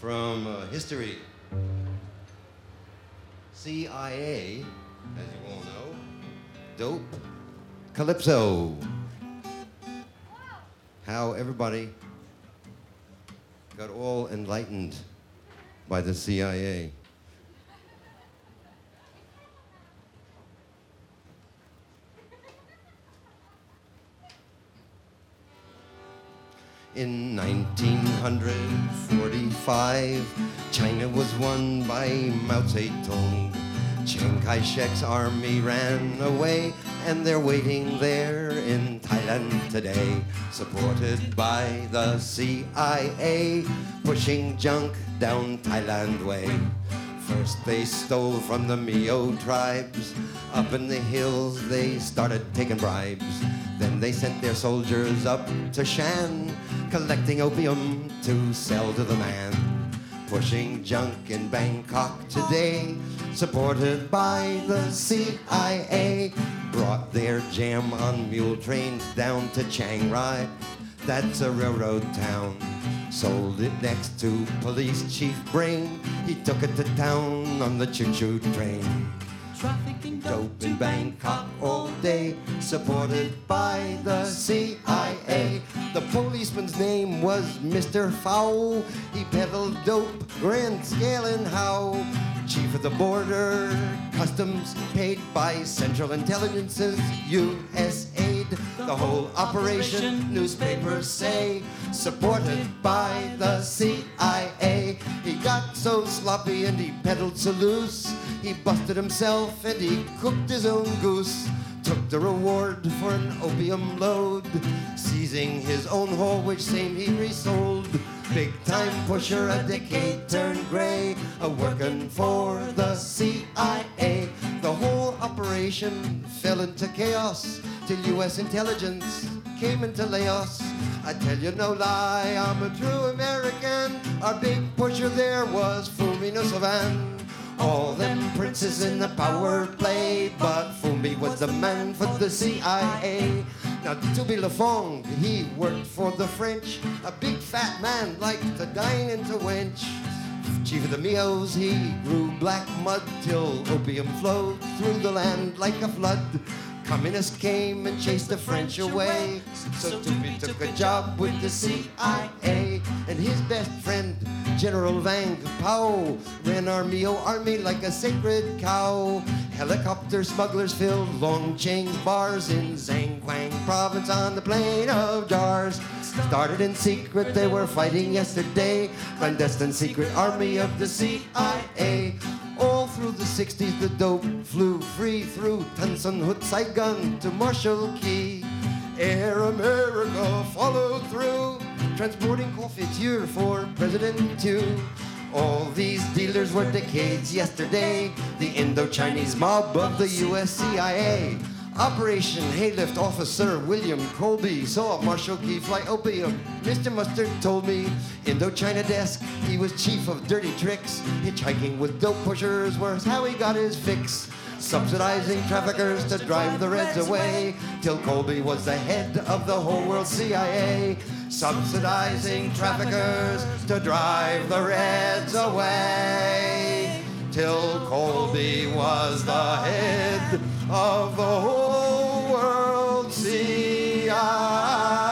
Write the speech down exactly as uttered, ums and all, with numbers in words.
from uh, history. C I A, as you all know, dope, Calypso. How everybody got all enlightened by the C I A. In nineteen forty-five, China was won by Mao Zedong. Chiang Kai-shek's army ran away, and they're waiting there in Thailand today, supported by the C I A, pushing junk down Thailand way. First they stole from the Miao tribes. Up in the hills they started taking bribes. Then they sent their soldiers up to Shan, collecting opium to sell to the man. Pushing junk in Bangkok today, supported by the C I A. Brought their jam on mule trains down to Chiang Rai. That's a railroad town. Sold it next to Police Chief Brain. He took it to town on the choo-choo train. Trafficking dope in Bangkok all day, supported by the C I A. The policeman's name was Mister Fowl. He peddled dope, grand scale and how. Chief of the border, customs paid by Central Intelligence's U S aid. The whole operation, newspapers say, supported by the C I A. He got so sloppy and he peddled so loose, he busted himself and he cooked his own goose. Took the reward for an opium load, seizing his own whole, which same he resold. Big time pusher, a decade turned gray, a working for the C I A. The whole operation fell into chaos till U S intelligence came into Laos. I tell you no lie, I'm a true American. Our big pusher there was Fumi Nusavan. All them princes in the power play, but Fumi was the man for the C I A. Now Tubi Lafong, he worked for the French. A big fat man liked to dine and to wench. Chief of the Mios, he grew black mud till opium flowed through the land like a flood. Communists came and chased the French away, so Tupi took a job with the C I A. And his best friend, General Vang Pao, ran our Mio army like a sacred cow. Helicopter smugglers filled Long Cheng's bars in Zhangquang province on the plain of jars. Started in secret, they were fighting yesterday. Clandestine secret army of the C I A. All through the sixties, the dope flew free through Tan Son Nhut Saigon to Marshall Key. Air America followed through, transporting confiture for President Two. All these dealers were decades yesterday, the Indo-Chinese mob of the U S C I A. Operation Haylift Officer William Colby saw Marshall Key fly opium. Mister Mustard told me, Indochina desk, he was chief of dirty tricks. Hitchhiking with dope pushers was how he got his fix. Subsidizing traffickers to drive the Reds away, till Colby was the head of the whole world C I A. Subsidizing traffickers to drive the Reds away, till Colby was the head of the whole world C I A.